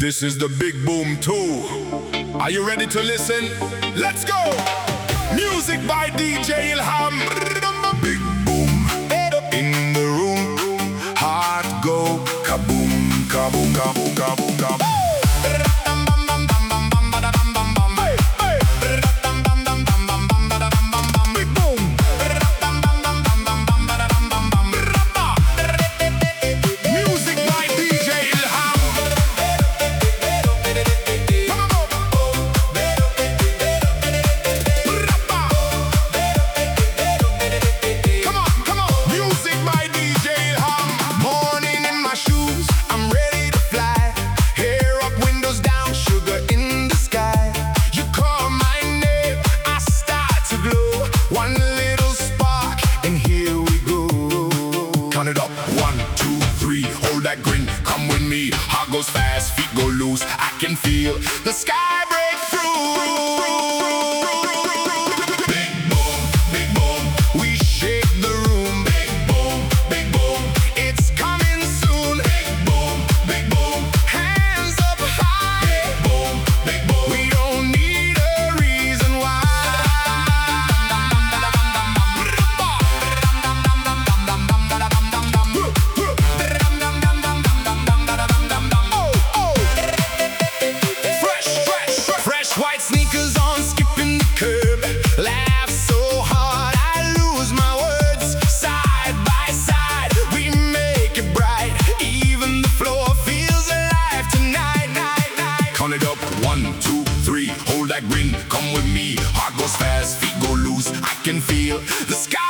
This is the Big Boom 2. Are you ready to listen? Let's go! Music by DJ Ilham. Big Boom in the room. Heart go kaboom, kaboom, kaboom, kaboom, kaboom. Count it up, 1, 2, 3, hold that grin, come with me. Heart goes fast, feet go loose, I can feel the sky break through. Big boom, we shake the room. Big boom, it's coming soon. Big boom, hands up high. Big boom, we don't need a reason why. White sneakers on, skipping the curb. Laugh so hard, I lose my words. Side by side, we make it bright. Even the floor feels alive tonight. Count it up, 1, 2, 3, hold that grin, come with me. Heart goes fast, feet go loose, I can feel the sky